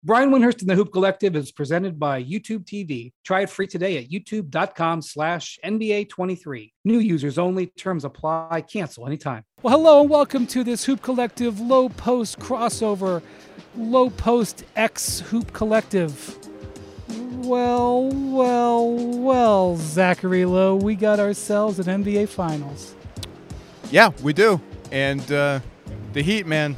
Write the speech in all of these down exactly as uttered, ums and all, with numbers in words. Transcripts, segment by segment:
Brian Windhurst and the Hoop Collective is presented by YouTube T V. Try it free today at youtube.com slash NBA23. New users only. Terms apply. Cancel anytime. Well, hello and welcome to this Hoop Collective Low Post crossover. Low Post X Hoop Collective. Well, well, well, Zachary Lowe, we got ourselves an N B A Finals. Yeah, we do. And uh, the Heat, man.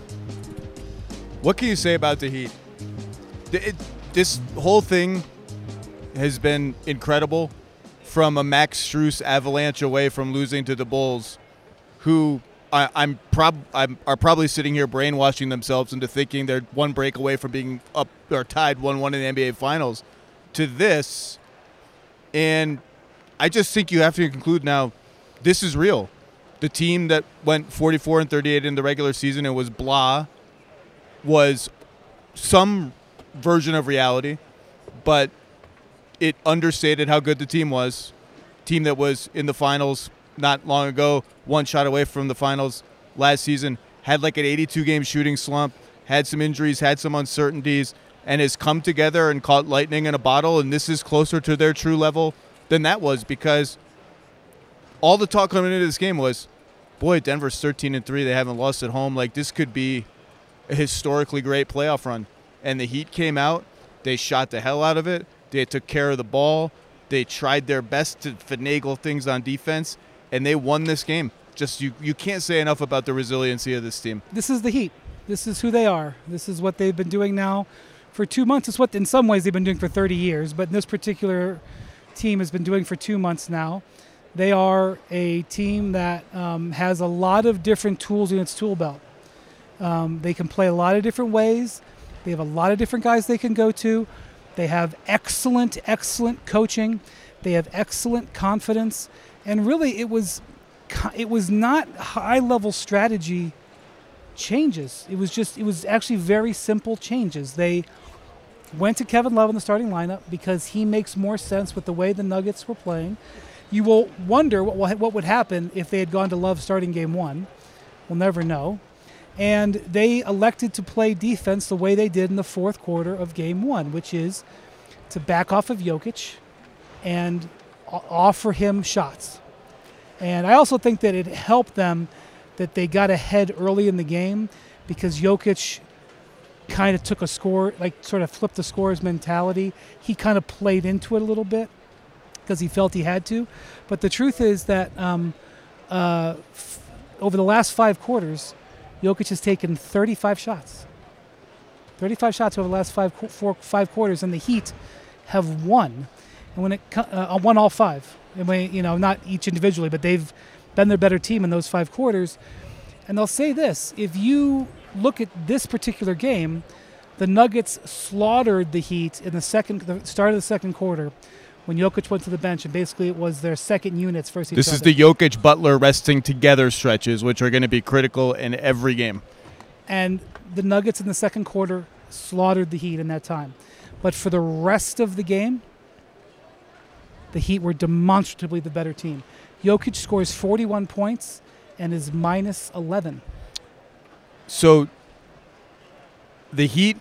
What can you say about the Heat? It, this whole thing has been incredible, from a Max Strus avalanche away from losing to the Bulls, who I, I'm prob I'm are probably sitting here brainwashing themselves into thinking they're one break away from being up or tied one one in the N B A Finals, to this. And I just think you have to conclude now, this is real. The team that went forty-four and thirty-eight in the regular season and was blah was some version of reality, but it understated how good the team was. Team that was in the finals not long ago, one shot away from the finals last season, had like an eighty-two game shooting slump, had some injuries, had some uncertainties, and has come together and caught lightning in a bottle, and this is closer to their true level than that was, because all the talk coming into this game was, boy, Denver's thirteen and three, they haven't lost at home, like this could be a historically great playoff run. And the Heat came out, they shot the hell out of it, they took care of the ball, they tried their best to finagle things on defense, and they won this game. Just you, you can't say enough about the resiliency of this team. This is the Heat. This is who they are. This is what they've been doing now for two months. It's what, in some ways, they've been doing for thirty years, but this particular team has been doing for two months now. They are a team that um, has a lot of different tools in its tool belt. Um, they can play a lot of different ways. They have a lot of different guys they can go to. They have excellent, excellent coaching. They have excellent confidence. And really, it was it was not high-level strategy changes. It was just, it was actually very simple changes. They went to Kevin Love in the starting lineup because he makes more sense with the way the Nuggets were playing. You will wonder what what would happen if they had gone to Love starting game one. We'll never know. And they elected to play defense the way they did in the fourth quarter of game one, which is to back off of Jokic and offer him shots. And I also think that it helped them that they got ahead early in the game, because Jokic kind of took a score, like sort of flipped the scorer's mentality. He kind of played into it a little bit because he felt he had to. But the truth is that um, uh, f- over the last five quarters, Jokic has taken thirty-five shots. thirty-five shots over the last five, four, five quarters, and the Heat have won. And when it uh, won all five, and when, you know, not each individually, but they've been their better team in those five quarters. And they'll say this: if you look at this particular game, the Nuggets slaughtered the Heat in the second, the start of the second quarter, when Jokic went to the bench, and basically it was their second units versus each This other. is the Jokic-Butler resting together stretches, which are going to be critical in every game. And the Nuggets in the second quarter slaughtered the Heat in that time. But for the rest of the game, the Heat were demonstratively the better team. Jokic scores forty-one points and is minus eleven. So the Heat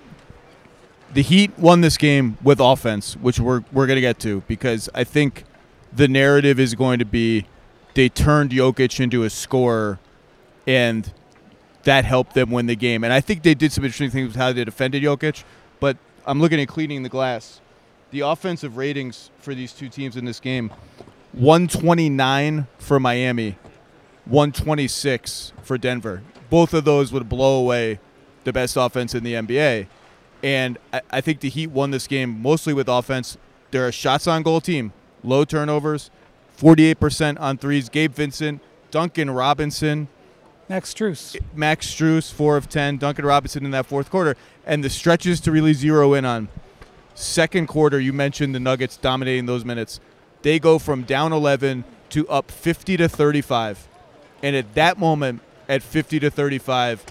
The Heat won this game with offense, which we're we're going to get to, because I think the narrative is going to be they turned Jokic into a scorer, and that helped them win the game. And I think they did some interesting things with how they defended Jokic, but I'm looking at cleaning the glass. The offensive ratings for these two teams in this game, one twenty-nine for Miami, one twenty-six for Denver. Both of those would blow away the best offense in the N B A. And I, I think the Heat won this game mostly with offense. They're a shots on goal team, low turnovers, forty-eight percent on threes. Gabe Vincent, Duncan Robinson. Max Strus. Max Strus, four of ten. Duncan Robinson in that fourth quarter. And the stretches to really zero in on. Second quarter, you mentioned the Nuggets dominating those minutes. They go from down eleven to up fifty to thirty-five. And at that moment, at fifty to thirty-five,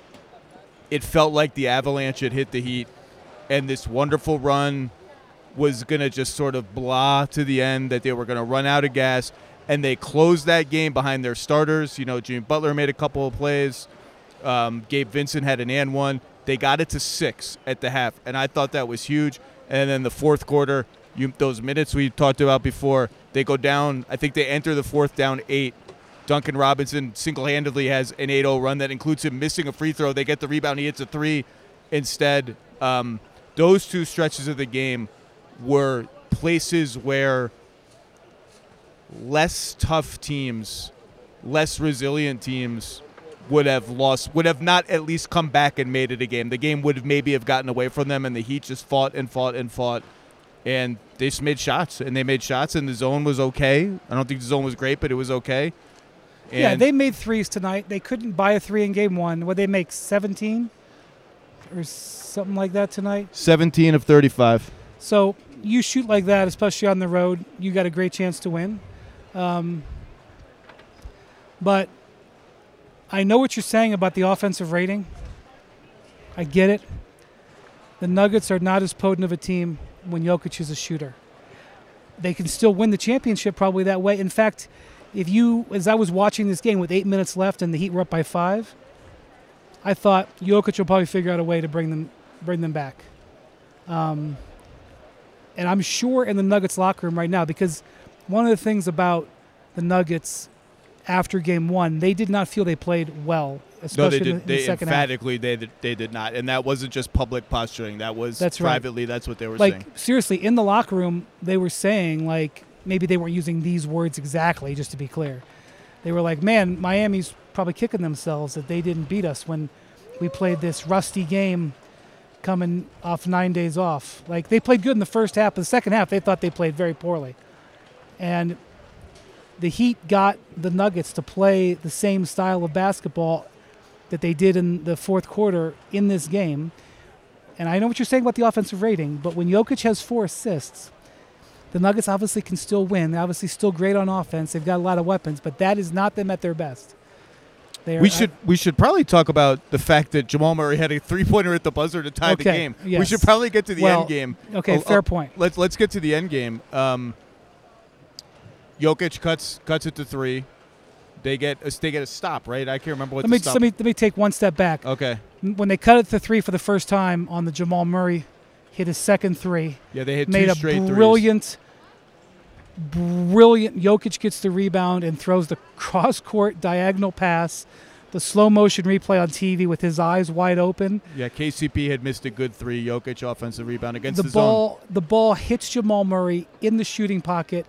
it felt like the avalanche had hit the Heat, and this wonderful run was going to just sort of blah to the end, that they were going to run out of gas, and they closed that game behind their starters. You know, Jimmy Butler made a couple of plays. Um, Gabe Vincent had an and one. They got it to six at the half, and I thought that was huge. And then the fourth quarter, you, those minutes we talked about before, they go down. I think they enter the fourth down eight. Duncan Robinson single-handedly has an eight oh run that includes him missing a free throw. They get the rebound. He hits a three instead. Um, those two stretches of the game were places where less tough teams, less resilient teams would have lost, would have not at least come back and made it a game. The game would have maybe have gotten away from them, and the Heat just fought and fought and fought. And they just made shots, and they made shots, and the zone was okay. I don't think the zone was great, but it was okay. And yeah, they made threes tonight. They couldn't buy a three in game one. Would they make seventeen or something like that tonight? seventeen of thirty-five. So you shoot like that, especially on the road, you got a great chance to win. Um, but I know what you're saying about the offensive rating. I get it. The Nuggets are not as potent of a team when Jokic is a shooter. They can still win the championship probably that way. In fact, if you, as I was watching this game with eight minutes left and the Heat were up by five, I thought Jokic will probably figure out a way to bring them bring them back. Um, and I'm sure in the Nuggets locker room right now, because one of the things about the Nuggets after game one, they did not feel they played well, especially no, they did, in the, in they the second emphatically half. They did, they did not. And that wasn't just public posturing. That was that's privately. Right. That's what they were like, saying. Seriously, in the locker room, they were saying, like, maybe they weren't using these words exactly, just to be clear. They were like, man, Miami's probably kicking themselves that they didn't beat us when we played this rusty game coming off nine days off. Like, they played good in the first half, but the second half, they thought they played very poorly. And the Heat got the Nuggets to play the same style of basketball that they did in the fourth quarter in this game. And I know what you're saying about the offensive rating, but when Jokic has four assists, the Nuggets obviously can still win. They're obviously still great on offense. They've got a lot of weapons, but that is not them at their best. They're, we should we should probably talk about the fact that Jamal Murray had a three-pointer at the buzzer to tie okay, the game. Yes. We should probably get to the well, end game. Okay, oh, fair oh, point. Let's let's get to the end game. Um, Jokic cuts cuts it to three. They get a, they get a stop, right? I can't remember what Let the me stop. let me let me take one step back. Okay. When they cut it to three for the first time on the Jamal Murray, hit his second three. Yeah, they hit made two a straight brilliant, brilliant. Jokic gets the rebound and throws the cross-court diagonal pass. The slow motion replay on T V with his eyes wide open. Yeah, K C P had missed a good three. Jokic offensive rebound against the the ball. zone. The ball hits Jamal Murray in the shooting pocket.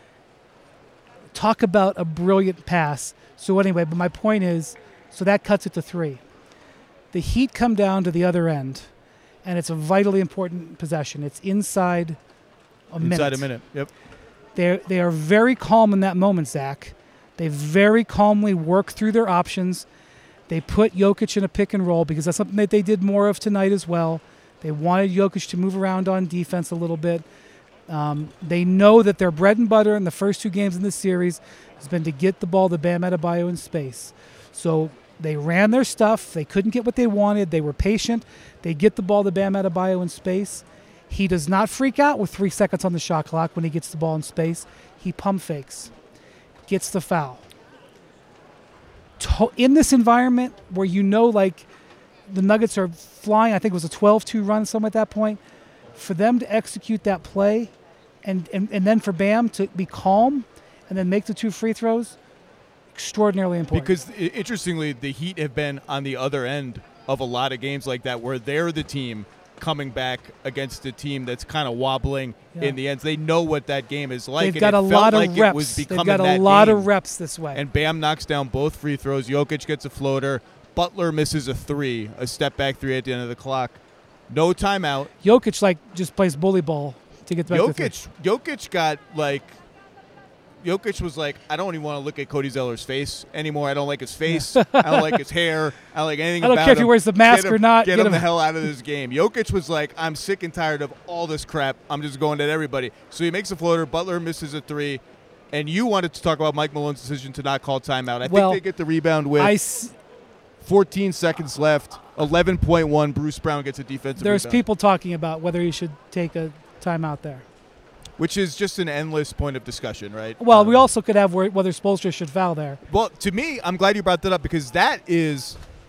Talk about a brilliant pass. So anyway, but my point is, so that cuts it to three. The Heat come down to the other end, and it's a vitally important possession. It's inside a minute. Inside a minute, yep. They they are very calm in that moment, Zach. They very calmly work through their options. They put Jokic in a pick and roll because that's something that they did more of tonight as well. They wanted Jokic to move around on defense a little bit. Um, they know that their bread and butter in the first two games in this series has been to get the ball to Bam Adebayo in space. So they ran their stuff. They couldn't get what they wanted. They were patient. They get the ball to Bam Adebayo in space. He does not freak out with three seconds on the shot clock when he gets the ball in space. He pump fakes, gets the foul. To- in this environment where you know, like, the Nuggets are flying, I think it was a twelve two run, something at that point, for them to execute that play and, and, and then for Bam to be calm and then make the two free throws, extraordinarily important. Because, interestingly, the Heat have been on the other end of a lot of games like that where they're the team coming back against a team that's kind of wobbling yeah. in the ends. They know what that game is like. They've and got it a felt lot of like reps. It was They've becoming got a that lot game. of reps this way. And Bam knocks down both free throws. Jokic gets a floater. Butler misses a three, a step back three at the end of the clock. No timeout. Jokic, like, just plays bully ball to get back to Jokic, Jokic got, like, Jokic was like, I don't even want to look at Cody Zeller's face anymore. I don't like his face. Yeah. I don't like his hair. I don't like anything I don't about care him. if he wears the mask him, or not. Get, get him, him the hell out of this game. Jokic was like, I'm sick and tired of all this crap. I'm just going at everybody. So he makes a floater. Butler misses a three. And you wanted to talk about Mike Malone's decision to not call timeout. I well, think they get the rebound with I s- fourteen seconds left. eleven point one. Bruce Brown gets a defensive There's rebound. people talking about whether he should take a timeout there. Which is just an endless point of discussion, right? Well, um, we also could have whether Spoelstra should foul there. Well, to me, I'm glad you brought that up because that is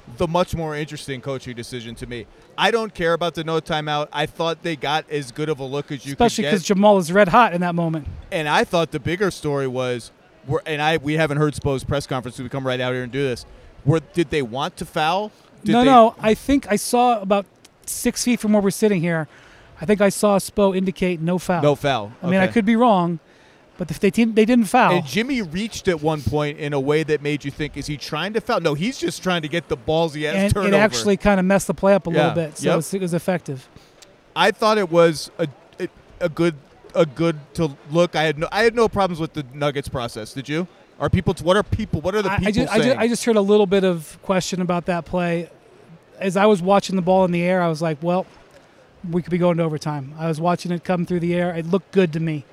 the much more interesting coaching decision to me. I don't care about the no timeout. I thought they got as good of a look as you Especially could get. because Jamal is red hot in that moment. And I thought the bigger story was, we're, and I we haven't heard Spo's press conference, so we come right out here and do this. Were, did they want to foul? Did no, they, no. I think I saw about six feet from where we're sitting here, I think I saw Spo indicate no foul. No foul. I mean, I Okay. could be wrong, but if they team, they didn't foul. And Jimmy reached at one point in a way that made you think, is he trying to foul? No, he's just trying to get the ballsy ass and turnover. it actually kind of messed the play up a Yeah. little bit, so Yep. it, was, it was effective. I thought it was a, a a good a good to look. I had no I had no problems with the Nuggets process. Did you? Are people? What are people? What are the I, people I, just, I, saying? just, I just heard a little bit of question about that play. As I was watching the ball in the air, I was like, well, we could be going to overtime. I was watching it come through the air. It looked good to me.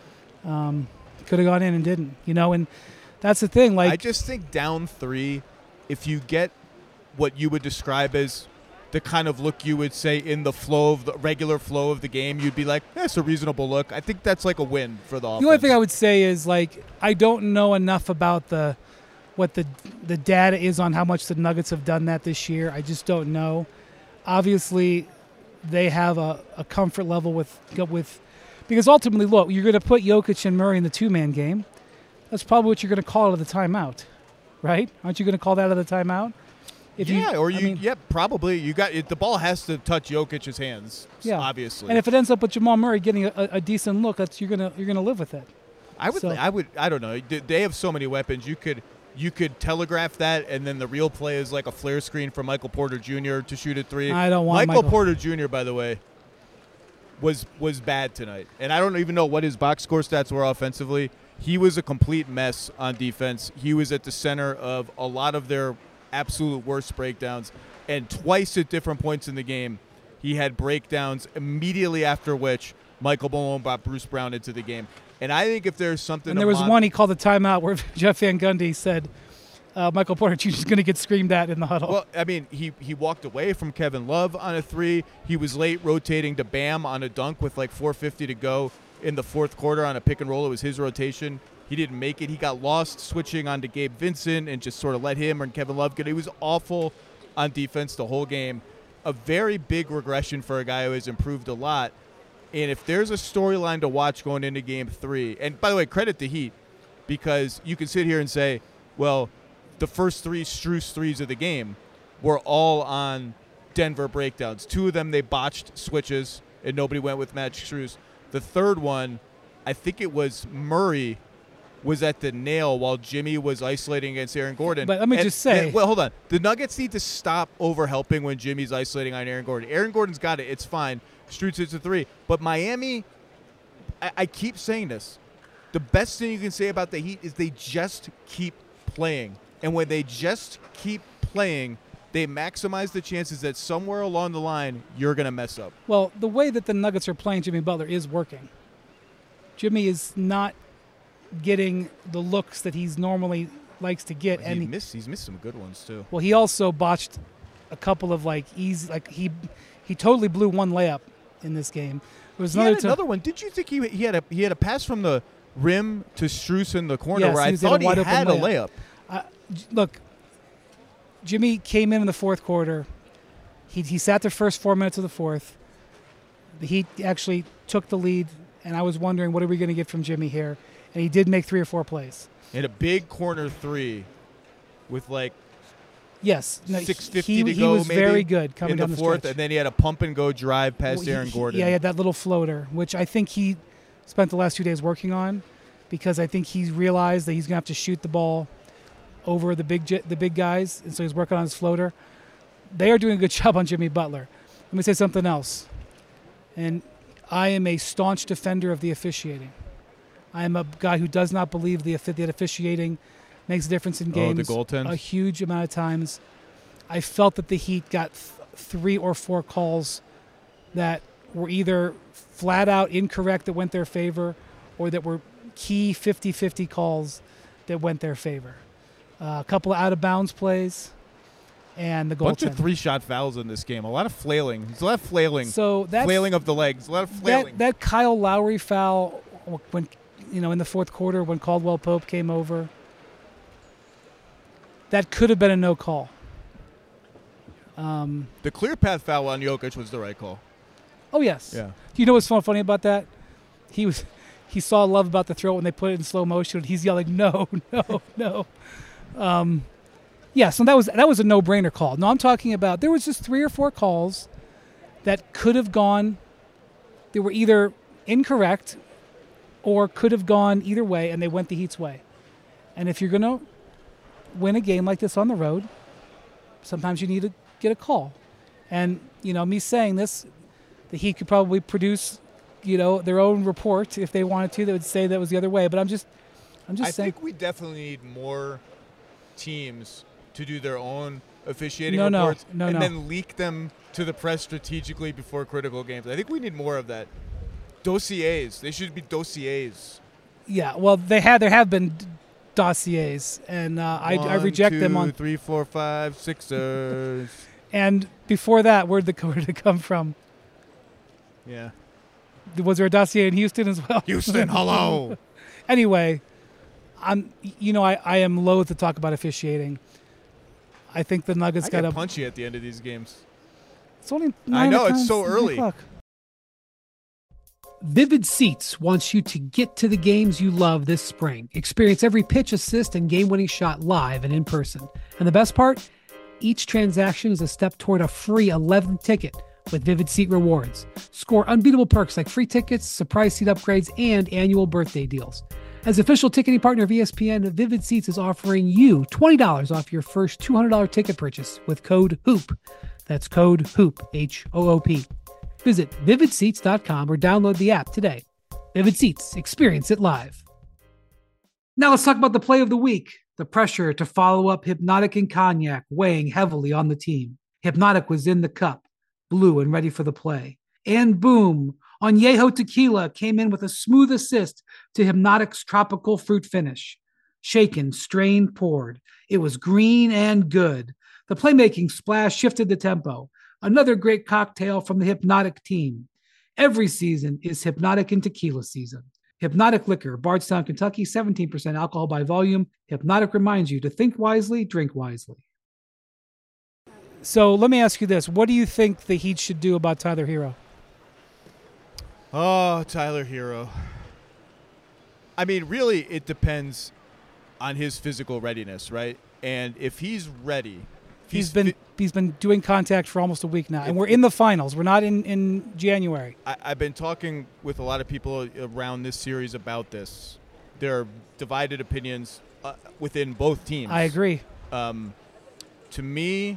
Um, could have gone in and didn't, you know, and that's the thing. Like I just think down three, if you get what you would describe as the kind of look you would say in the flow of the regular flow of the game, you'd be like, that's a reasonable look. I think that's like a win for the offense. The only thing I would say is, like, I don't know enough about the what the the data is on how much the Nuggets have done that this year. I just don't know. Obviously, they have a, a comfort level with with because ultimately, look, you're going to put Jokic and Murray in the two-man game. That's probably what you're going to call out of the timeout, right? Aren't you going to call that out of the timeout? If yeah, you, or you, I mean, yeah, probably. You got it, the ball has to touch Jokic's hands. Yeah. Obviously. And if it ends up with Jamal Murray getting a, a decent look, that's you're gonna you're gonna live with it. I would, so- I would, I don't know. They have so many weapons. You could, you could telegraph that, and then the real play is like a flare screen for Michael Porter Junior to shoot a three. I don't want Michael, Michael. Porter Junior, by the way, was was bad tonight, and I don't even know what his box score stats were offensively. He was a complete mess on defense. He was at the center of a lot of their absolute worst breakdowns, and twice at different points in the game, he had breakdowns immediately after which Michael Malone brought Bruce Brown into the game. And I think if there's something, And to there was mon- one he called a timeout where Jeff Van Gundy said uh, Michael Porter Junior is going to get screamed at in the huddle. Well, I mean, he, he walked away from Kevin Love on a three. He was late rotating to Bam on a dunk with like four fifty to go in the fourth quarter on a pick and roll. It was his rotation. He didn't make it. He got lost switching onto Gabe Vincent and just sort of let him and Kevin Love get it. He was awful on defense the whole game. A very big regression for a guy who has improved a lot. And if there's a storyline to watch going into game three, and by the way, credit the Heat, because you can sit here and say, well, the first three Strus threes of the game were all on Denver breakdowns. Two of them, they botched switches, and nobody went with Matt Strus. The third one, I think it was Murray, was at the nail while Jimmy was isolating against Aaron Gordon. But let me And- just say- and- well, hold on. The Nuggets need to stop over-helping when Jimmy's isolating on Aaron Gordon. Aaron Gordon's got it. It's fine. Strus hits a three. But Miami, I, I keep saying this. The best thing you can say about the Heat is they just keep playing. And when they just keep playing, they maximize the chances that somewhere along the line you're going to mess up. Well, the way that the Nuggets are playing Jimmy Butler is working. Jimmy is not getting the looks that he's normally likes to get, He and he, missed, he's missed some good ones, too. well, he also botched a couple of like easy, like he he totally blew one layup in this game. There was He another had ti- another one. Did you think he he had a he had a pass from the rim to Strus in the corner Yes, where he I was in a thought he wide open had a layup. layup? Uh, J- look, Jimmy came in in the fourth quarter. He he sat the first four minutes of the fourth. The Heat actually took the lead, and I was wondering what are we going to get from Jimmy here, and he did make three or four plays. And a big corner three with like Yes, no, six fifty he, to he go was maybe very good coming in the down the fourth, stretch. and then he had a pump and go drive past Well, he- Aaron he- Gordon. Yeah, he had that little floater, which I think he spent the last two days working on, because I think he realized that he's going to have to shoot the ball over the big j- the big guys, and so he's working on his floater. They are doing a good job on Jimmy Butler. Let me say something else, and I am a staunch defender of the officiating. I am a guy who does not believe the offi- that officiating makes a difference in Oh, games. the goaltends? A huge amount of times. I felt that the Heat got th- three or four calls that were either flat out incorrect that went their favor, or that were key fifty-fifty calls that went their favor. Uh, a couple of out-of-bounds plays, and the bunch of goaltending. three-shot fouls in this game. A lot of flailing. There's a lot of flailing. So that's, flailing of the legs. A lot of that, flailing. that Kyle Lowry foul when, you know, in the fourth quarter when Caldwell Pope came over, that could have been a no call. Um, The clear path foul on Jokic was the right call. oh yes. Yeah. Do you know what's so funny about that? He was he saw Love about to throw it when they put it in slow motion. And he's yelling, "No, no, no!" Um, yeah. So that was that was a no-brainer call. No, I'm talking about there was just three or four calls that could have gone. They were either incorrect or could have gone either way, and they went the Heat's way. And if you're going to win a game like this on the road, sometimes you need to get a call. And, you know, me saying this, the Heat could probably produce, you know, their own report if they wanted to that would say that was the other way. But I'm just I'm just I saying. think we definitely need more teams to do their own officiating No, no, reports no, and no. then leak them to the press strategically before critical games. I think we need more of that. Dossiers. They should be dossiers. Yeah, well, they had there have been d- dossiers, and uh, I, I One, reject them two, on. three, four, five, Sixers. And before that, where'd the where did it come from? Yeah. Was there a dossier in Houston as well? Houston, hello. Anyway, I'm you know I, I am loath to talk about officiating. I think the Nuggets I got get a. punchy at the end of these games. It's only I nine know, o'clock- it's so nine early. o'clock. Vivid Seats wants you to get to the games you love this spring. Experience every pitch, assist, and game-winning shot live and in person. And the best part? Each transaction is a step toward a free eleventh ticket with Vivid Seat Rewards. Score unbeatable perks like free tickets, surprise seat upgrades, and annual birthday deals. As official ticketing partner of E S P N, Vivid Seats is offering you twenty dollars off your first two hundred dollars ticket purchase with code HOOP. That's code HOOP, H O O P. Visit vivid seats dot com or download the app today. Vivid Seats, experience it live. Now let's talk about the play of the week. The pressure to follow up Hypnotic and Cognac weighing heavily on the team. Hypnotic was in the cup, blue and ready for the play. And boom, Añejo Tequila came in with a smooth assist to Hypnotic's tropical fruit finish. Shaken, strained, poured. It was green and good. The playmaking splash shifted the tempo. Another great cocktail from the Hypnotic team. Every season is Hypnotic and Tequila season. Hypnotic Liquor, Bardstown, Kentucky, seventeen percent alcohol by volume. Hypnotic reminds you to think wisely, drink wisely. So let me ask you this. What do you think the Heat should do about Tyler Hero? Oh, Tyler Hero. I mean, really, it depends on his physical readiness, right? And if he's ready, if He's he's been fi- he's been doing contact for almost a week now, and If- we're in the finals. We're not in, in January. I, I've been talking with a lot of people around this series about this. There are divided opinions uh, within both teams. I agree. Um, to me,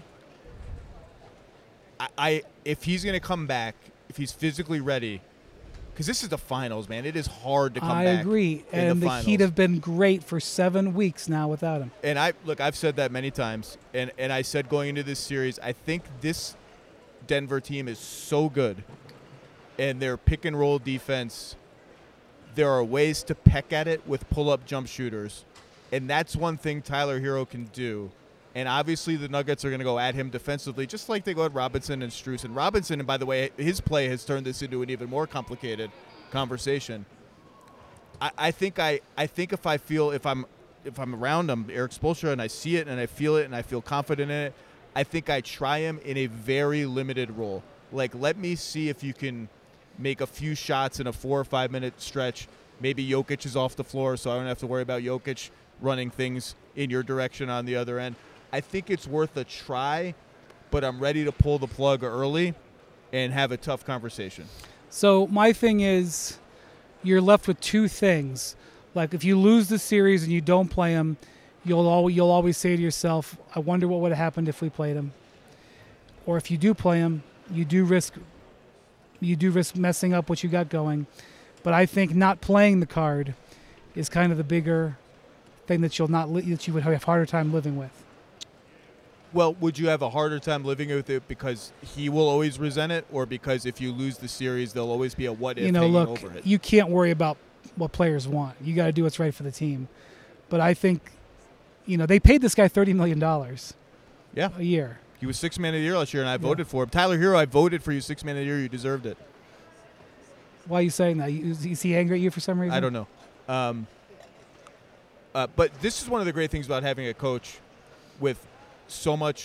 I, I if he's going to come back, if he's physically ready, because this is the finals, man. It is hard to come I back. agree. in And the, the, finals. Heat have been great for seven weeks now without him. And I look, I've said that many times, and and I said going into this series, I think this Denver team is so good, and their pick and roll defense. There are ways to peck at it with pull up jump shooters, and that's one thing Tyler Hero can do. And obviously, the Nuggets are going to go at him defensively, just like they go at Robinson and Strus. And Robinson, and by the way, his play has turned this into an even more complicated conversation. I, I think I, I think if I feel if I'm if I'm around him, Eric Spoelstra, and I see it and I feel it and I feel confident in it, I think I try him in a very limited role. Like, let me see if you can make a few shots in a four or five minute stretch. Maybe Jokic is off the floor, so I don't have to worry about Jokic running things in your direction on the other end. I think it's worth a try, but I'm ready to pull the plug early and have a tough conversation. So my thing is, you're left with two things. Like, if you lose the series and you don't play him, you'll always, you'll always say to yourself, I wonder what would have happened if we played him. Or if you do play him, you do risk you do risk messing up what you got going. But I think not playing the card is kind of the bigger thing that you'll not li- that you would have a harder time living with. Well, would you have a harder time living with it because he will always resent it, or because if you lose the series, there'll always be a what if You know, hanging look, over it? you can't worry about what players want. You got to do what's right for the team. But I think, you know, they paid this guy thirty million dollars Yeah. a year. He was six man of the year last year, and I voted for him. Tyler Hero, I voted for you six man of the year. You deserved it. Why are you saying that? You- Is he angry at you for some reason? I don't know. Um, uh, but this is one of the great things about having a coach with so much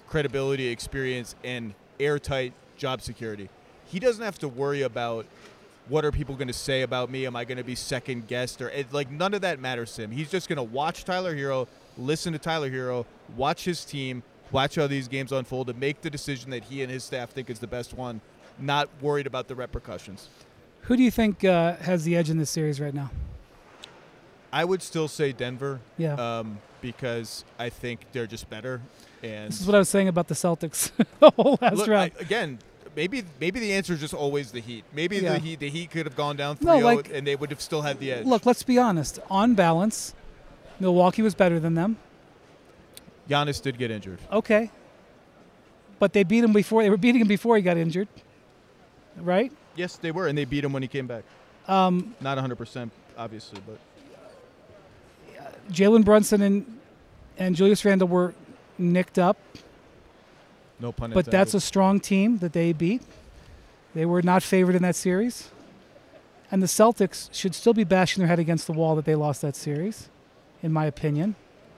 credibility, experience, and airtight job security. He doesn't have to worry about what are people going to say about me? Am I going to be second guessed? Or it, like none of that matters to him. He's just going to watch Tyler Hero, listen to Tyler Hero, watch his team, watch how these games unfold, and make the decision that he and his staff think is the best one, not worried about the repercussions. Who do you think uh, has the edge in this series right now? I would still say Denver. Yeah. Um, because I think they're just better. And this is what I was saying about the Celtics the whole last look, round. I, again, maybe maybe the answer is just always the Heat. Maybe Yeah. the Heat the Heat could have gone down three No, oh like- and they would have still had the edge. Look, let's be honest. On balance, Milwaukee was better than them. Giannis did get injured. Okay. But they beat him before. They were beating him before he got injured. Right? Yes, they were, and they beat him when he came back. Um, Not one hundred percent, obviously, but Jalen Brunson and, and Julius Randle were nicked up. no pun But intended. that's a strong team that they beat. They were not favored in that series. And the Celtics should still be bashing their head against the wall that they lost that series, in my opinion.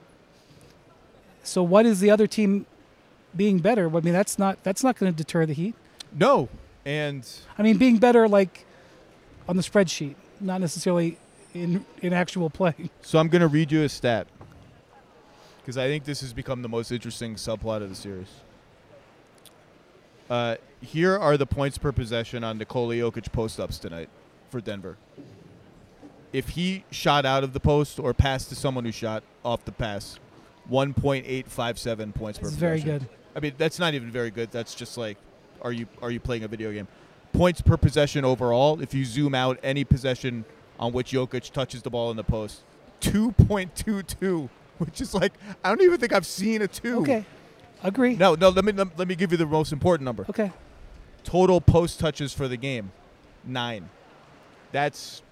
So what is the other team being better? I mean, that's not that's not going to deter the Heat. No, and I mean, being better like on the spreadsheet, not necessarily in in actual play. so I'm going to read you a stat because I think this has become the most interesting subplot of the series. Uh, here are the points per possession on Nikola Jokic post-ups tonight for Denver. If he shot out of the post or passed to someone who shot off the pass, one point eight five seven points per It's possession. very good. I mean, that's not even very good. That's just like, are you are you playing a video game? Points per possession overall, if you zoom out any possession on which Jokic touches the ball in the post, two point two two, which is like, I don't even think I've seen a two. Okay, agree. No, no, let me let, let me give you the most important number. Okay, Total post touches for the game, nine. That's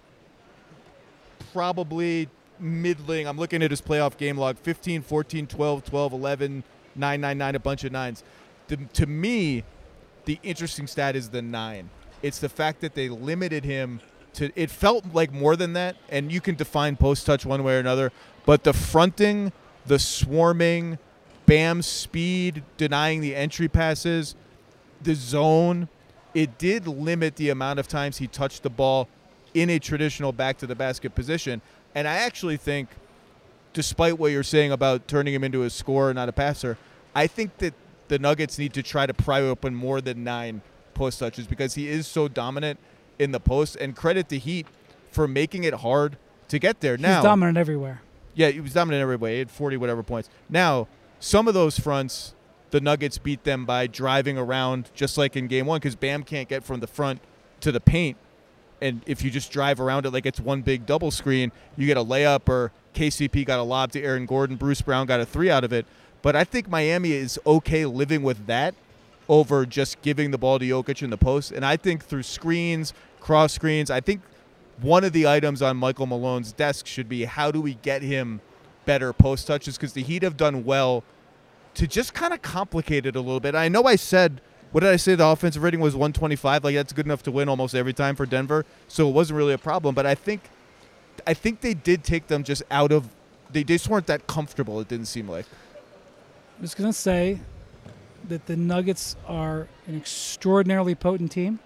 probably middling. I'm looking at his playoff game log, fifteen, fourteen, twelve, twelve, eleven, nine, nine, nine, a bunch of nines. The, to me, the interesting stat is the nine. It's the fact that they limited him to, it felt like more than that, and you can define post touch one way or another, but the fronting, the swarming, Bam's speed, denying the entry passes, the zone, it did limit the amount of times he touched the ball in a traditional back-to-the-basket position. And I actually think, despite what you're saying about turning him into a scorer, not a passer, I think that the Nuggets need to try to pry open more than nine post touches because he is so dominant in the post. And credit to Heat for making it hard to get there. he's Now, dominant everywhere. yeah, he was dominant every way. He had forty whatever points. Now, some of those fronts, the Nuggets beat them by driving around, just like in game one, because Bam can't get from the front to the paint. And if you just drive around it like it's one big double screen, you get a layup, or K C P got a lob to Aaron Gordon. Bruce Brown got a three out of it. But I think Miami is okay living with that over just giving the ball to Jokic in the post. And I think through screens, cross screens, I think one of the items on Michael Malone's desk should be how do we get him better post touches, because the Heat have done well to just kind of complicate it a little bit. I know I said, what did I say? The offensive rating was one twenty-five. Like, that's good enough to win almost every time for Denver. So it wasn't really a problem. But I think I think they did take them just out of – they just weren't that comfortable, it didn't seem like. I'm just going to say that the Nuggets are an extraordinarily potent team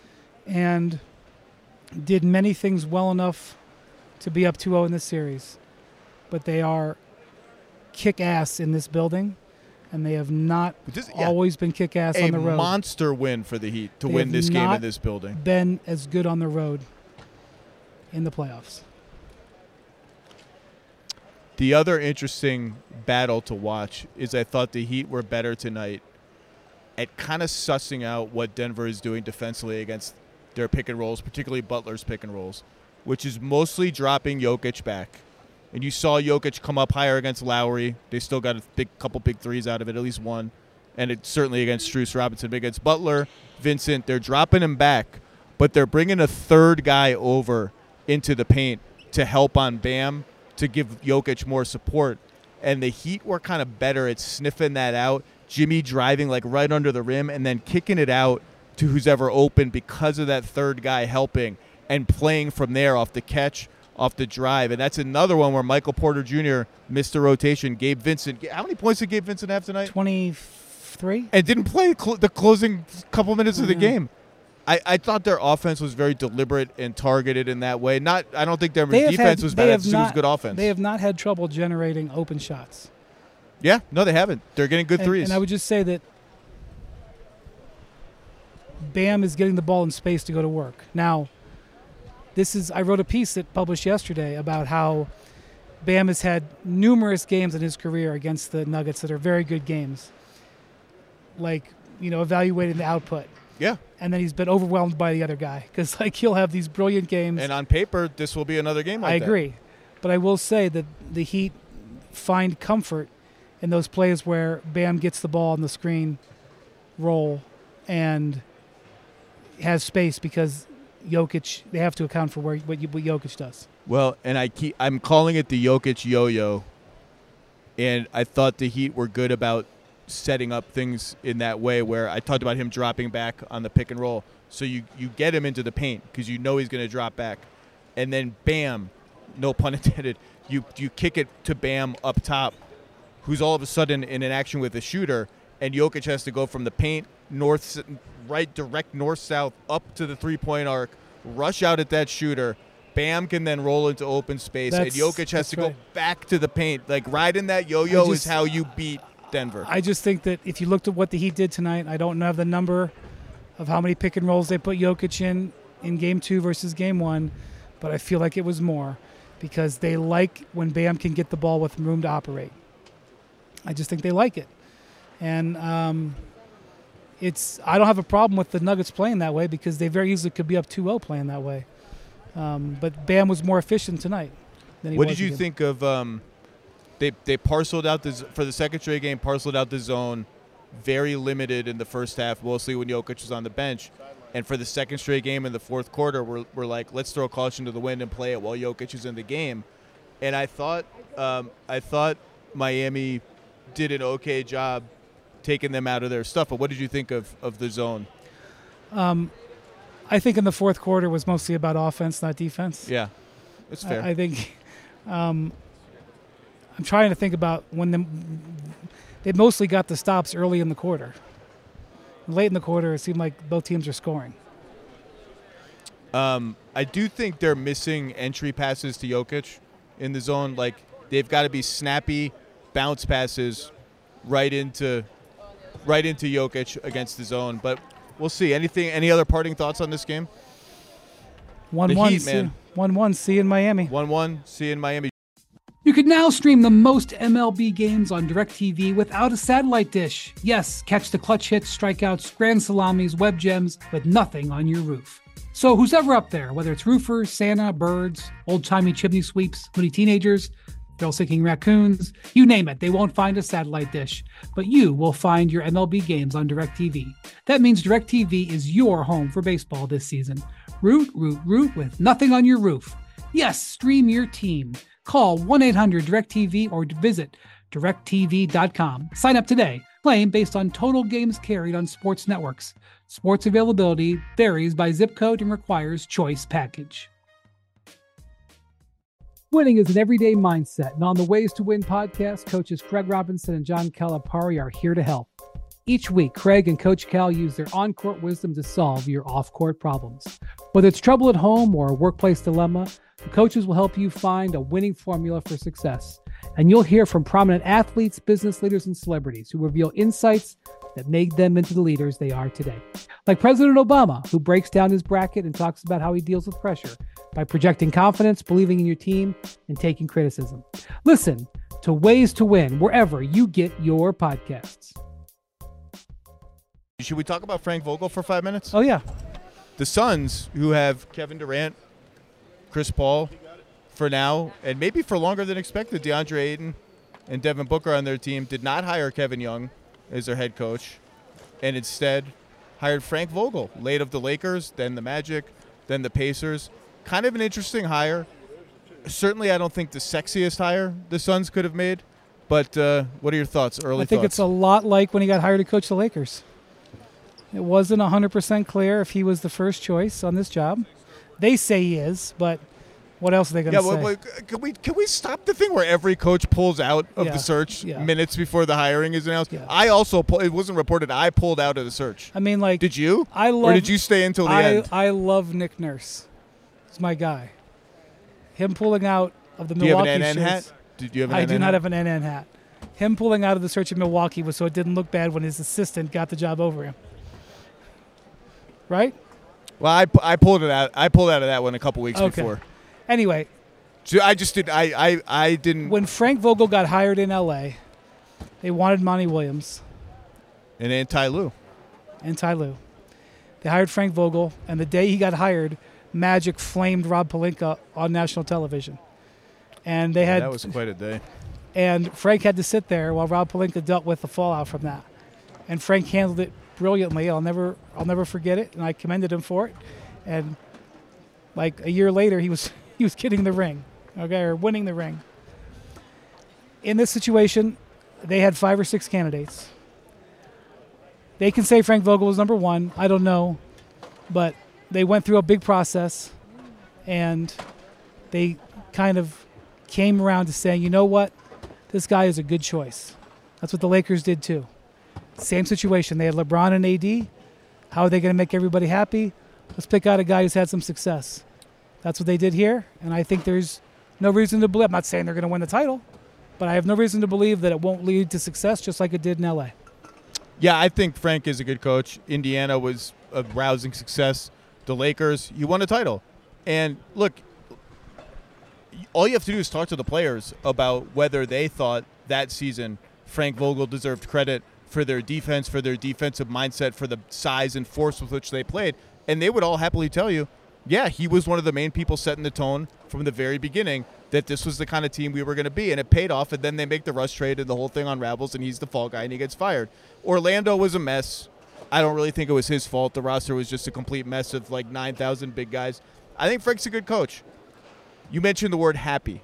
and did many things well enough to be up two oh in this series. But they are kick-ass in this building, and they have not This- yeah. always been kick-ass A on the road. monster win for the Heat to They win have this game not in this building. been as good on the road in the playoffs. The other interesting battle to watch is I thought the Heat were better tonight at kind of sussing out what Denver is doing defensively against their pick and rolls, particularly Butler's pick and rolls, which is mostly dropping Jokic back. And you saw Jokic come up higher against Lowry. They still got a big couple big threes out of it, at least one. And it's certainly against Strus Robinson. But against Butler, Vincent, they're dropping him back, but they're bringing a third guy over into the paint to help on Bam, to give Jokic more support. And the Heat were kind of better at sniffing that out. Jimmy driving like right under the rim and then kicking it out to who's ever open because of that third guy helping and playing from there off the catch, off the drive. And that's another one where Michael Porter Junior missed a rotation. Gabe Vincent, how many points did Gabe Vincent have tonight? twenty-five three. And didn't play cl- the closing couple minutes of the Yeah. game. I, I thought their offense was very deliberate and targeted in that way. Not, I don't think their They have defense had- was they bad. I have just think it was not- good offense. They have not had trouble generating open shots. Yeah, no, they haven't. They're getting good And, threes. and I would just say that Bam is getting the ball in space to go to work. Now, this is I wrote a piece that published yesterday about how Bam has had numerous games in his career against the Nuggets that are very good games. Like, you know, evaluating the output. yeah. And then he's been overwhelmed by the other guy because, like, he'll have these brilliant games. And on paper, this will be another game like I that. agree. But I will say that the Heat find comfort in those plays where Bam gets the ball on the screen roll and has space because Jokic, they have to account for where what, what Jokic does. Well, and I keep I'm calling it the Jokic yo-yo, and I thought the Heat were good about setting up things in that way where I talked about him dropping back on the pick and roll. So you, you get him into the paint because you know he's going to drop back. And then bam, no pun intended, you, you kick it to Bam up top, who's all of a sudden in an action with a shooter, and Jokic has to go from the paint north, right, direct north-south up to the three-point arc, rush out at that shooter. Bam can then roll into open space, That's- and Jokic has that's to right. go back to the paint. Like, riding that yo-yo I is just- how you beat Denver. I just think that if you looked at what the Heat did tonight, I don't have the number of how many pick and rolls they put Jokic in in game two versus game one, but I feel like it was more because they like when Bam can get the ball with room to operate. I just think they like it. And um, it's I don't have a problem with the Nuggets playing that way because they very easily could be up two oh playing that way. Um, but Bam was more efficient tonight than he What was did you against- think of um, they they parceled out the z- for the second straight game, parceled out the zone, very limited in the first half, mostly when Jokic was on the bench. And for the second straight game in the fourth quarter, we're, we're like, let's throw caution to the wind and play it while Jokic is in the game. And I thought um, I thought Miami did an okay job taking them out of their stuff. But what did you think of, of the zone? I think in the fourth quarter was mostly about offense, not defense. Yeah, it's fair. I, I think um, I'm trying to think about when the, they mostly got the stops early in the quarter. Late in the quarter, it seemed like both teams are scoring. Um, I do think they're missing entry passes to Jokic in the zone. Like, they've got to be snappy bounce passes right into right into Jokic against the zone. But we'll see. Anything? Any other parting thoughts on this game? One The one, Heat, see, man. one one. See you in Miami. one one. See you in Miami. You can now stream the most M L B games on DirecTV without a satellite dish. Yes, catch the clutch hits, strikeouts, grand salamis, web gems with nothing on your roof. So who's ever up there, whether it's roofers, Santa, birds, old-timey chimney sweeps, moody teenagers, thrill-seeking raccoons, you name it, they won't find a satellite dish. But you will find your M L B games on DirecTV. That means DirecTV is your home for baseball this season. Root, root, root with nothing on your roof. Yes, stream your team. Call one eight hundred direct T V or visit direct T V dot com. Sign up today. Playing based on total games carried on sports networks. Sports availability varies by zip code and requires choice package. Winning is an everyday mindset, and on the Ways to Win podcast, coaches Craig Robinson and John Calipari are here to help. Each week, Craig and Coach Cal use their on-court wisdom to solve your off-court problems. Whether it's trouble at home or a workplace dilemma, the coaches will help you find a winning formula for success. And you'll hear from prominent athletes, business leaders, and celebrities who reveal insights that made them into the leaders they are today. Like President Obama, who breaks down his bracket and talks about how he deals with pressure by projecting confidence, believing in your team, and taking criticism. Listen to Ways to Win wherever you get your podcasts. Should we talk about Frank Vogel for five minutes? Oh, yeah. The Suns, who have Kevin Durant, Chris Paul for now, and maybe for longer than expected, DeAndre Ayton and Devin Booker on their team, did not hire Kevin Young as their head coach, and instead hired Frank Vogel, late of the Lakers, then the Magic, then the Pacers. Kind of an interesting hire. Certainly, I don't think the sexiest hire the Suns could have made, but uh, what are your thoughts, early I think thoughts? it's a lot like when he got hired to coach the Lakers. It wasn't one hundred percent clear if he was the first choice on this job. They say he is, but What else are they going to Yeah, say? well, well, can we can we stop the thing where every coach pulls out of Yeah, the search yeah. minutes before the hiring is announced? Yeah. I also pull, it wasn't reported. I pulled out of the search. I mean, like, Did you? I love. or did you stay until the I, end? I love Nick Nurse. He's my guy. Him pulling out of the Do you have Milwaukee an N N shirts- hat? Did you have an I N N do hat? not have an N N hat. Him pulling out of the search in Milwaukee was so it didn't look bad when his assistant got the job over him. Right? Well, I, pu- I pulled it out. I pulled out of that one a couple weeks Okay. before. Anyway, So I just did. I I, I didn't. when Frank Vogel got hired in L A, they wanted Monty Williams And then Ty Lue. and Ty Lue. They hired Frank Vogel, and the day he got hired, Magic flamed Rob Pelinka on national television. And they had that was quite a day. and Frank had to sit there while Rob Pelinka dealt with the fallout from that. And Frank handled it brilliantly. I'll never I'll never forget it, and I commended him for it. And like a year later, he was he was getting the ring, okay, or winning the ring. In this situation, they had five or six candidates. They can say Frank Vogel was number one. I don't know, but they went through a big process, and they kind of came around to saying, you know what, this guy is a good choice. That's what the Lakers did too. Same situation. They had LeBron and A D. How are they going to make everybody happy? Let's pick out a guy who's had some success. That's what they did here, and I think there's no reason to believe. I'm not saying they're going to win the title, but I have no reason to believe that it won't lead to success just like it did in L A. Yeah, I think Frank is a good coach. Indiana was a rousing success. The Lakers, you won a title. And look, all you have to do is talk to the players about whether they thought that season Frank Vogel deserved credit for their defense, for their defensive mindset, for the size and force with which they played. And they would all happily tell you, yeah, he was one of the main people setting the tone from the very beginning that this was the kind of team we were going to be. And it paid off, and then they make the Russ trade, and the whole thing unravels, and he's the fall guy, and he gets fired. Orlando was a mess. I don't really think it was his fault. The roster was just a complete mess of like nine thousand big guys. I think Frank's a good coach. You mentioned the word happy.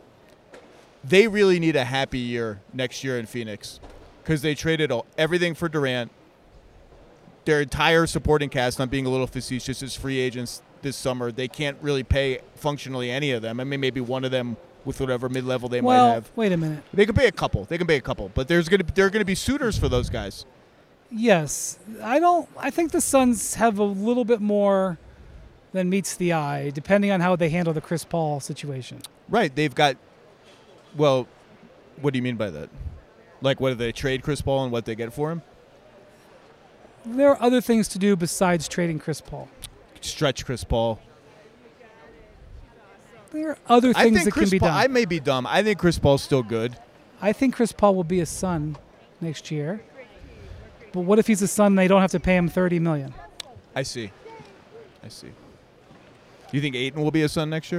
They really need a happy year next year in Phoenix because they traded all, everything for Durant. Their entire supporting cast, I'm being a little facetious, is free agents this summer. They can't really pay functionally any of them. I mean, maybe one of them with whatever mid-level they well, might have. wait a minute. They can pay a couple. They can pay a couple, but there's gonna there are gonna be suitors for those guys. Yes, I don't. I think the Suns have a little bit more than meets the eye, depending on how they handle the Chris Paul situation. Right? They've got. Well, what do you mean by that? Like, what do they trade Chris Paul and what they get for him? There are other things to do besides trading Chris Paul. Stretch Chris Paul. There are other I things think that Chris can be Paul, done. I may be dumb. I think Chris Paul's still good. I think Chris Paul will be a Sun next year. But what if he's a Sun and they don't have to pay him thirty million dollars? I see. I see. You think Ayton will be a Sun next year?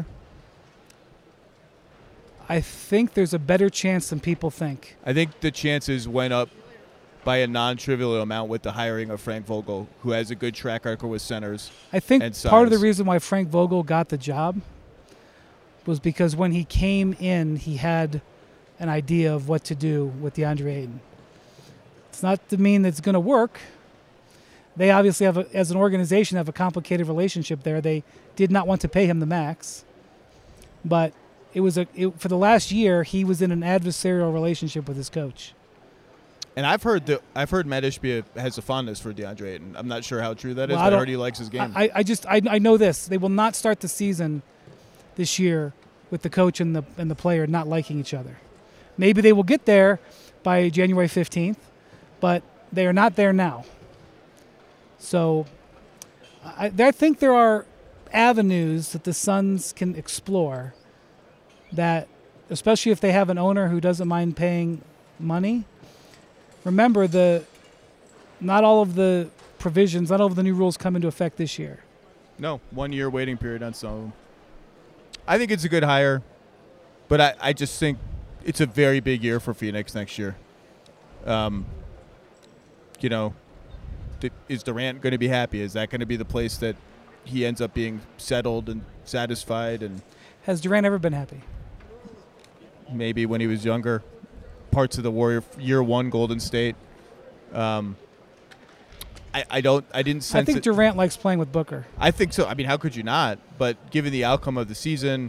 I think there's a better chance than people think. I think the chances went up by a non-trivial amount with the hiring of Frank Vogel, who has a good track record with centers. I think And part of the size. reason why Frank Vogel got the job was because when he came in, he had an idea of what to do with DeAndre Ayton. It's not to mean that it's going to work. They obviously have, a, as an organization, have a complicated relationship there. They did not want to pay him the max, but it was a it, for the last year he was in an adversarial relationship with his coach. And I've heard that I've heard Matt Ishbia has a fondness for DeAndre Ayton. I'm not sure how true that is, Well, I but I don't- heard he likes his game. I, I just I, I know this. They will not start the season this year with the coach and the and the player not liking each other. Maybe they will get there by January fifteenth, but they are not there now. So I, I think there are avenues that the Suns can explore that, especially if they have an owner who doesn't mind paying money. Remember, the not all of the provisions, not all of the new rules come into effect this year. No, one year waiting period on some of them. I think it's a good hire, but I, I just think it's a very big year for Phoenix next year. Um, you know, th- is Durant going to be happy? Is that going to be the place that he ends up being settled and satisfied? And Has Durant ever been happy? maybe when he was younger, parts of the Warrior year one Golden State. Um, I, I don't. I didn't sense I think it. Durant likes playing with Booker. I think so. I mean, how could you not? But given the outcome of the season,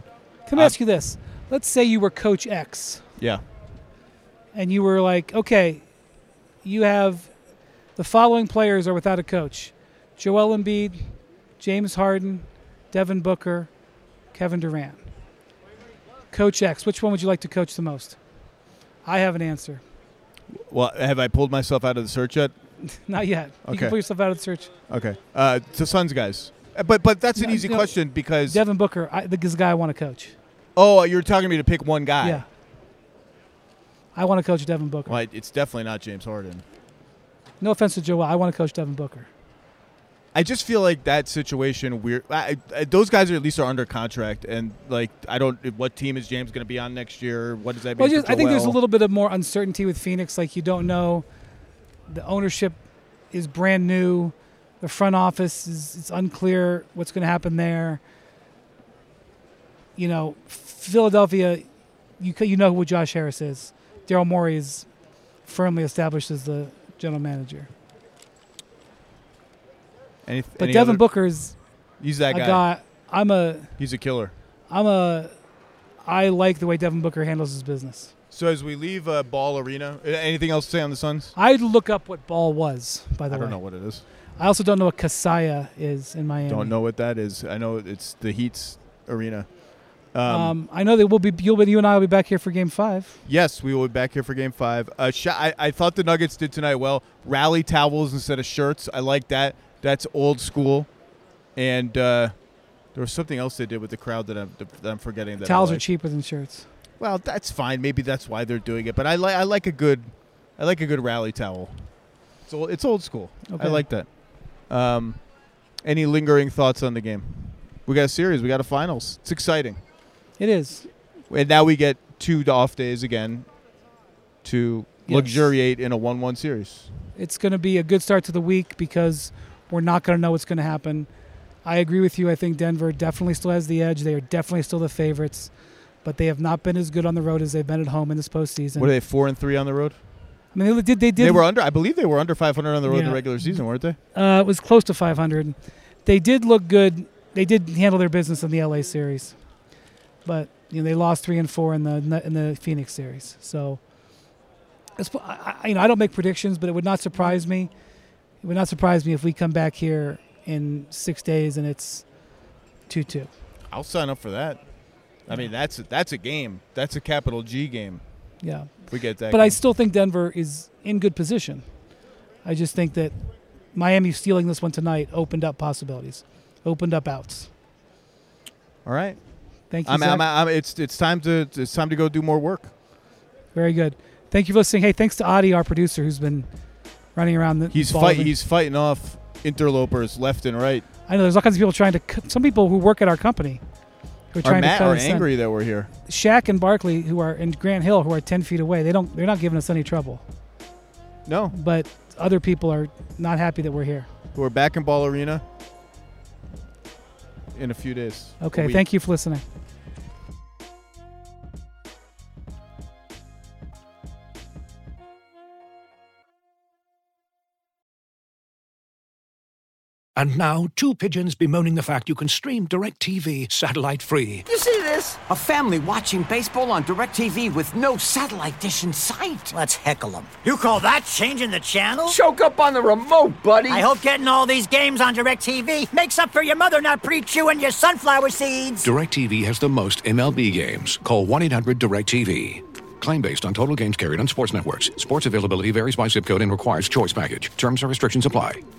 Let me ask you this. Let's say you were Coach X. Yeah. And you were like, okay, you have the following players are without a coach. Joel Embiid, James Harden, Devin Booker, Kevin Durant. Coach X, which one would you like to coach the most? I have an answer. Well, have I pulled myself out of the search yet? Not yet. Okay. You can pull yourself out of the search. Okay. Uh, the Suns guys. But but that's an No, easy no. question because Devin Booker, I, this guy I want to coach. oh, you're telling me to pick one guy. Yeah. I want to coach Devin Booker. Well, it's definitely not James Harden. No offense to Joel, I want to coach Devin Booker. I just feel like that situation weird. I, I, those guys are at least are under contract, and like I don't. What team is James going to be on next year? What does that mean? Well, just, for I think there's a Joel? little bit of more uncertainty with Phoenix. Like you don't know, the ownership is brand new. The front office is it's unclear what's going to happen there. You know, Philadelphia, you c- you know who Josh Harris is. Daryl Morey is firmly established as the general manager. Any, But any Devin other- Booker's he's that a guy. guy. I'm a He's a killer. I'm a I like the way Devin Booker handles his business. So as we leave uh, Ball Arena, uh, anything else to say on the Suns? I'd look up what ball was, by the I way. don't know what it is. I also don't know what Kasaya is in Miami. Don't know what that is. I know it's the Heat's arena. Um, Um, I know that we'll be you'll be, you and I will be back here for Game Five. yes, we will be back here for Game Five. Uh, sh- I, I thought the Nuggets did tonight well. Rally towels instead of shirts. I like that. That's old school. And uh, there was something else they did with the crowd that I'm that I'm forgetting. That I Towels are like. cheaper than shirts. Well, that's fine. Maybe that's why they're doing it. But I like I like a good I like a good rally towel. It's old, it's old school. Okay. I like that. Um, any lingering thoughts on the game? We got a series. We got a finals. It's exciting. It is. And now we get two off days again to Yes. luxuriate in a one one series. It's going to be a good start to the week because we're not going to know what's going to happen. I agree with you. I think Denver definitely still has the edge. They are definitely still the favorites, but they have not been as good on the road as they've been at home in this postseason. What are they, four and three on the road? I mean, they did. They did. They were under. I believe they were under five hundred on the road in Yeah. the regular season, weren't they? Uh, it was close to five hundred. They did look good. They did handle their business in the L A series, but you know they lost three and four in the in the Phoenix series. So, it's, I, I- you know, I don't make predictions, but it would not surprise me. It would not surprise me if we come back here in six days and it's two two. I'll sign up for that. I mean, that's a, that's a game. That's a capital G game. Yeah, If we get that. but I game. still think Denver is in good position. I just think that Miami stealing this one tonight opened up possibilities, opened up outs. All right. Thank you. I'm, Zach. I'm, I'm, it's it's time to it's time to go do more work. Very good. Thank you for listening. Hey, thanks to Adi, our producer, who's been running around the He's ball. fight he's fighting off interlopers left and right. I know there's all kinds of people trying to. Cut, some people who work at our company who are Are trying mad to cut or us in. angry that we're here. Shaq and Barkley, who are in Grant Hill, who are ten feet away, they don't. They're not giving us any trouble. No, But other people are not happy that we're here. we're back in Ball Arena in a few days. Okay. Thank you for listening. And now, two pigeons bemoaning the fact you can stream DirecTV satellite-free. You see this? A family watching baseball on DirecTV with no satellite dish in sight. Let's heckle them. You call that changing the channel? Choke up on the remote, buddy. I hope getting all these games on DirecTV makes up for your mother not pre-chewing your sunflower seeds. DirecTV has the most M L B games. Call one eight hundred direct T V. Claim based on total games carried on sports networks. Sports availability varies by zip code and requires choice package. Terms and restrictions apply.